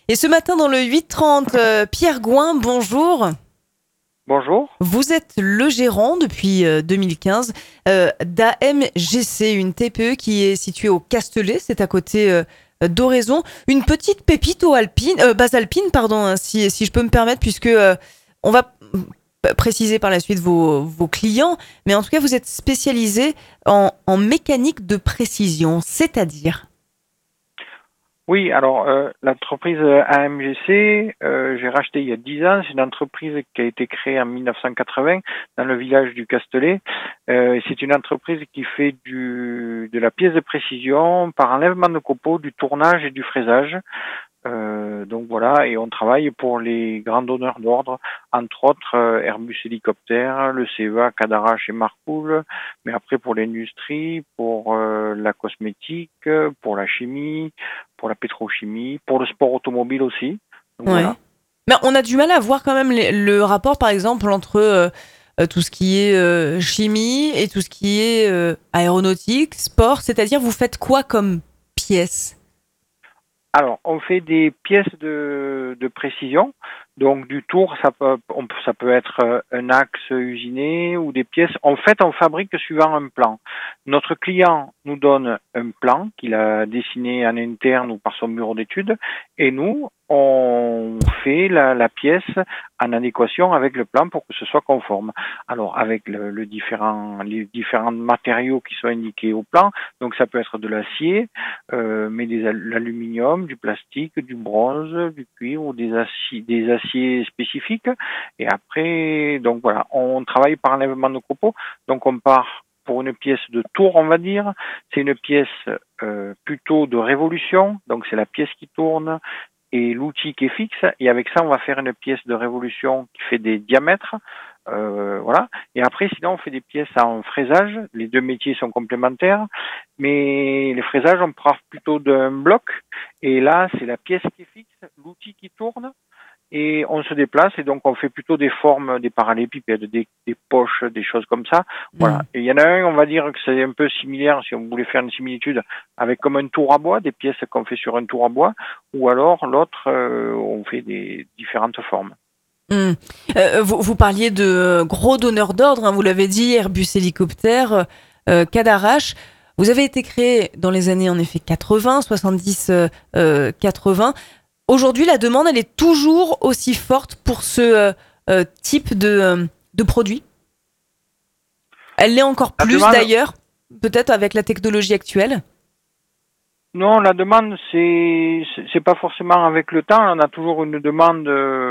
Et ce matin dans le 8h30, Pierre Gouin, bonjour. Bonjour. Vous êtes le gérant depuis 2015 d'AMGC, une TPE qui est située au Castellet, c'est à côté d'Oraison. Une petite pépite base alpine, pardon, hein, si je peux me permettre, puisque on va préciser par la suite vos clients, mais en tout cas vous êtes spécialisé en mécanique de précision, c'est-à-dire... Oui, alors l'entreprise AMGC, j'ai racheté il y a 10 ans. C'est une entreprise qui a été créée en 1980 dans le village du Castellet. C'est une entreprise qui fait de la pièce de précision par enlèvement de copeaux, du tournage et du fraisage. Donc voilà, et on travaille pour les grands donneurs d'ordre, entre autres Airbus Hélicoptère, le CEA, Cadarache et Marcoule, mais après pour l'industrie, pour la cosmétique, pour la chimie, pour la pétrochimie, pour le sport automobile aussi. Donc Ouais. voilà. Mais on a du mal à voir quand même le rapport, par exemple, entre tout ce qui est chimie et tout ce qui est aéronautique, sport. C'est-à-dire, vous faites quoi comme pièce? Alors, on fait des pièces de précision. Donc, du tour, ça peut être un axe usiné ou des pièces. En fait, on fabrique suivant un plan. Notre client nous donne un plan qu'il a dessiné en interne ou par son bureau d'études. Et nous, on fait la pièce en adéquation avec le plan pour que ce soit conforme. Alors, avec les différents matériaux qui sont indiqués au plan. Donc, ça peut être de l'acier, mais l'aluminium, du plastique, du bronze, du cuivre ou des aciers spécifiques. Et après, donc voilà, on travaille par enlèvement de copeaux. Donc on part pour une pièce de tour, on va dire. C'est une pièce plutôt de révolution. Donc c'est la pièce qui tourne et l'outil qui est fixe. Et avec ça, on va faire une pièce de révolution qui fait des diamètres. Voilà. Et après, sinon, on fait des pièces en fraisage. Les deux métiers sont complémentaires. Mais les fraisages, on part plutôt d'un bloc. Et là, c'est la pièce qui est fixe, l'outil qui tourne. Et on se déplace. Et donc, on fait plutôt des formes, des parallélépipèdes, des poches, des choses comme ça. Voilà. Hmm. Et il y en a un, on va dire que c'est un peu similaire, si on voulait faire une similitude, avec comme un tour à bois, des pièces qu'on fait sur un tour à bois. Ou alors, l'autre, on fait des différentes formes. Hmm. Vous parliez de gros donneurs d'ordre, hein, vous l'avez dit, Airbus Hélicoptère, Cadarache. Vous avez été créé dans les années en effet 80, 70, 80. Aujourd'hui, la demande, elle est toujours aussi forte pour ce type de produit. Elle l'est encore La plus demande, d'ailleurs, peut-être avec la technologie actuelle. non, la demande, c'est pas forcément avec le temps. On a toujours une demande.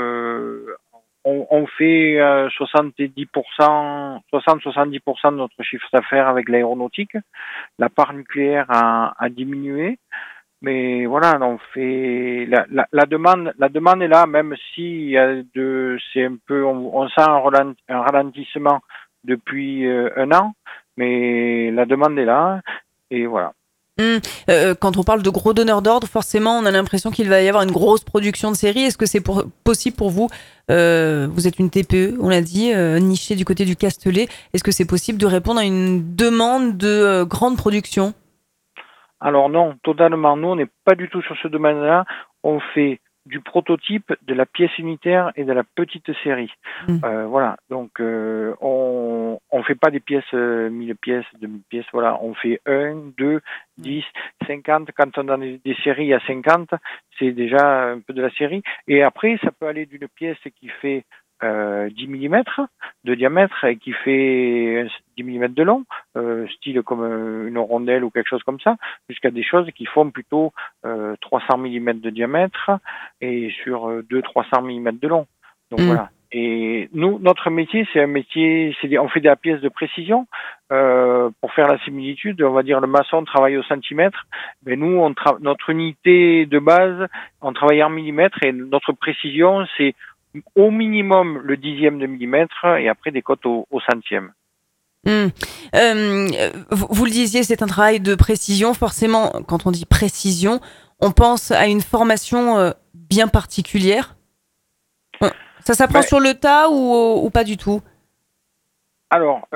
On fait 70%, 60-70% de notre chiffre d'affaires avec l'aéronautique. La part nucléaire a diminué, mais voilà, on fait la demande est là, même si c'est un peu, on sent un ralentissement depuis un an, mais la demande est là et voilà. Hmm. Quand on parle de gros donneurs d'ordre, forcément, on a l'impression qu'il va y avoir une grosse production de série. Est-ce que c'est possible pour vous? Vous êtes une TPE, on l'a dit, nichée du côté du Castellet. Est-ce que c'est possible de répondre à une demande de grande production? Alors non, totalement. Nous, on n'est pas du tout sur ce domaine-là. On fait du prototype, de la pièce unitaire et de la petite série. Hmm. Voilà. Donc on fait pas des pièces 1000 pièces, 2000 pièces. Voilà. On fait 1, 2, 10, 50. Quand on a des séries à 50, c'est déjà un peu de la série. Et après, ça peut aller d'une pièce qui fait 10 millimètres de diamètre et qui fait 10 millimètres de long, style comme une rondelle ou quelque chose comme ça, jusqu'à des choses qui font plutôt 300 millimètres de diamètre et sur 200-300 millimètres de long. Donc Hmm. voilà. Et nous, notre métier, c'est un métier, on fait des pièces de précision. Pour faire la similitude, on va dire le maçon travaille au centimètre, mais nous, notre unité de base, on travaille en millimètres et notre précision, c'est au minimum le dixième de millimètre et après des cotes au centième. Hmm. Vous le disiez, c'est un travail de précision. Forcément, quand on dit précision, on pense à une formation bien particulière. Ça s'apprend Ben, sur le tas ou pas du tout? alors,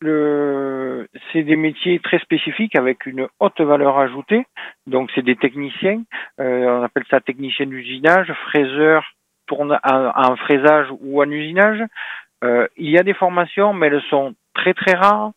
c'est des métiers très spécifiques avec une haute valeur ajoutée. Donc, c'est des techniciens. On appelle ça technicien d'usinage, fraiseur, en fraisage ou en usinage. Il y a des formations, mais elles sont très très rares.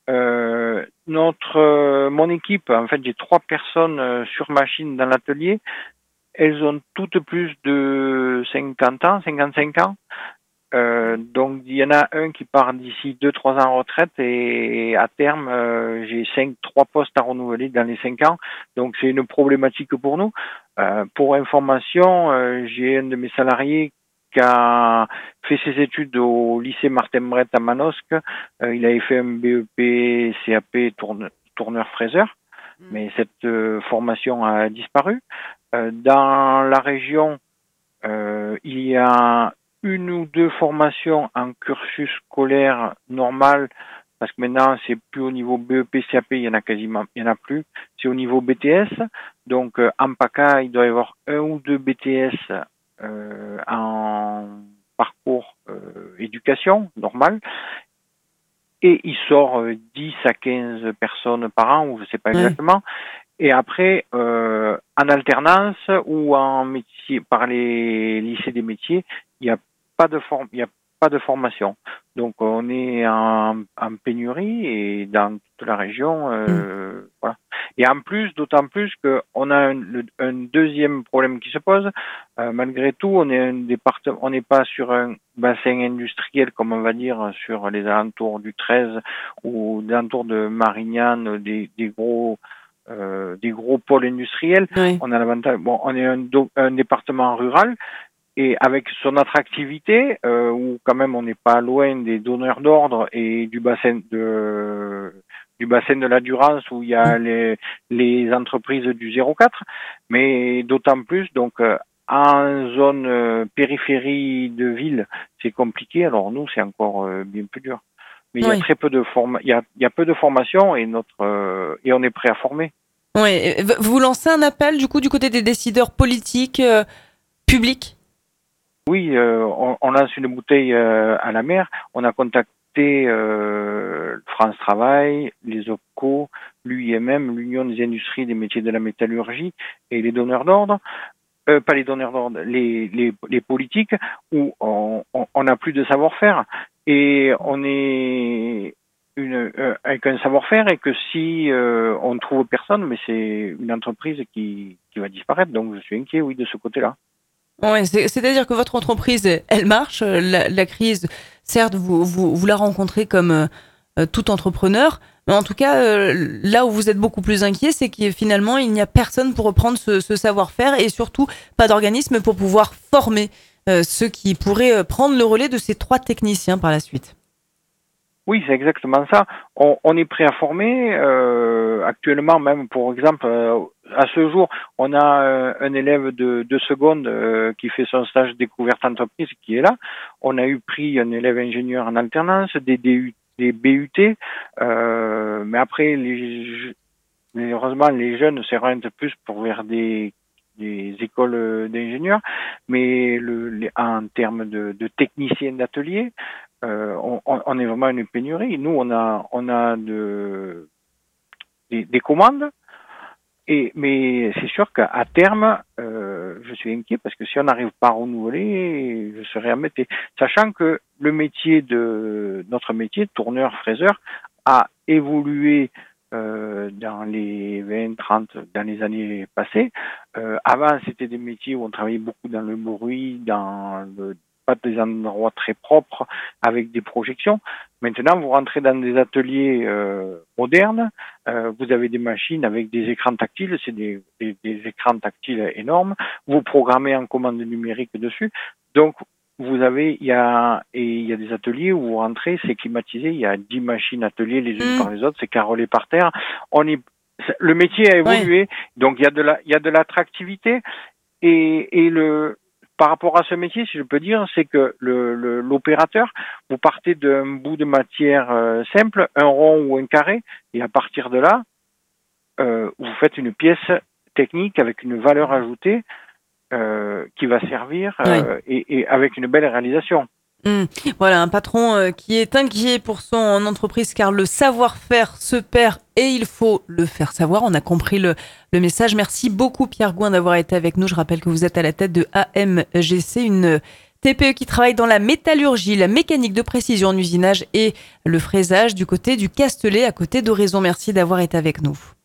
Mon équipe, en fait, j'ai 3 personnes sur machine dans l'atelier. Elles ont toutes plus de 50 ans, 55 ans. Donc il y en a un qui part d'ici 2-3 ans en retraite et à terme j'ai 3 postes à renouveler dans les 5 ans. Donc c'est une problématique pour nous. Pour information, j'ai un de mes salariés qui a fait ses études au lycée Martin Brett à Manosque. Il avait fait un BEP CAP tourneur-fraiseur, mais cette formation a disparu. Dans la région, il y a 1 ou 2 formations en cursus scolaire normal, parce que maintenant c'est plus au niveau BEP, CAP, il y en a plus. C'est au niveau BTS. Donc en PACA, il doit y avoir 1 ou 2 BTS en parcours éducation normal. Et il sort 10 à 15 personnes par an, ou je ne sais pas exactement. Et après, en alternance ou en métier par les lycées des métiers, il n'y a pas de formation. Donc on est en pénurie et dans toute la région, voilà. Et d'autant plus qu'on a un deuxième problème qui se pose. Malgré tout, on n'est pas sur un bassin industriel comme on va dire sur les alentours du 13 ou des alentours de Marignane, des gros pôles industriels. Oui. On a l'avantage. Bon, on est un département rural et avec son attractivité, où quand même on n'est pas loin des donneurs d'ordre et du bassin de la Durance où il y a les entreprises du 04, mais d'autant plus donc en zone périphérie de ville, c'est compliqué. Alors nous, c'est encore bien plus dur. Mais il y a très peu de il y a peu de formation et et on est prêt à former. Oui, vous lancez un appel du coup du côté des décideurs politiques publics? Oui, on lance une bouteille à la mer. On a contacté France Travail, les OPCO, l'UIMM, l'Union des industries des métiers de la métallurgie et les donneurs d'ordre. Pas les donneurs d'ordre, les politiques, où on n'a plus de savoir-faire. Et on est avec un savoir-faire et que si on ne trouve personne, mais c'est une entreprise qui va disparaître. Donc je suis inquiet, oui, de ce côté-là. Ouais, c'est-à-dire que votre entreprise, elle marche. La crise, certes, vous la rencontrez comme tout entrepreneur, mais en tout cas, là où vous êtes beaucoup plus inquiet, c'est que finalement, il n'y a personne pour reprendre ce savoir-faire et surtout pas d'organisme pour pouvoir former ceux qui pourraient prendre le relais de ces 3 techniciens par la suite. Oui, c'est exactement ça. On est prêt à former. Actuellement, même pour exemple, à ce jour, on a un élève de seconde qui fait son stage découverte entreprise qui est là. On a pris un élève ingénieur en alternance, des BUT, mais après, malheureusement, les jeunes s'orientent plus pour vers des écoles d'ingénieurs, mais en termes de techniciens d'atelier, on est vraiment une pénurie. Nous, on a des commandes, mais c'est sûr qu'à terme, je suis inquiet parce que si on n'arrive pas à renouveler, je serai embêté. Sachant que notre métier, tourneur, fraiseur, a évolué dans les 20-30, dans les années passées. Avant, c'était des métiers où on travaillait beaucoup dans le bruit, pas des endroits très propres, avec des projections. Maintenant, vous rentrez dans des ateliers modernes, vous avez des machines avec des écrans tactiles, c'est des écrans tactiles énormes, vous programmez en commande numérique dessus. Donc, il y a des ateliers où vous rentrez, c'est climatisé, il y a 10 machines ateliers les unes par les autres, c'est carrelé par terre. Le métier a évolué, donc il y a de l'attractivité et par rapport à ce métier, si je peux dire, c'est que l'opérateur, vous partez d'un bout de matière simple, un rond ou un carré, et à partir de là, vous faites une pièce technique avec une valeur ajoutée qui va servir et avec une belle réalisation. Voilà, un patron qui est inquiet pour son entreprise car le savoir-faire se perd et il faut le faire savoir. On a compris le message. Merci beaucoup Pierre Gouin d'avoir été avec nous. Je rappelle que vous êtes à la tête de AMGC, une TPE qui travaille dans la métallurgie, la mécanique de précision en usinage et le fraisage du côté du Castellet, à côté d'Oraison. Merci d'avoir été avec nous.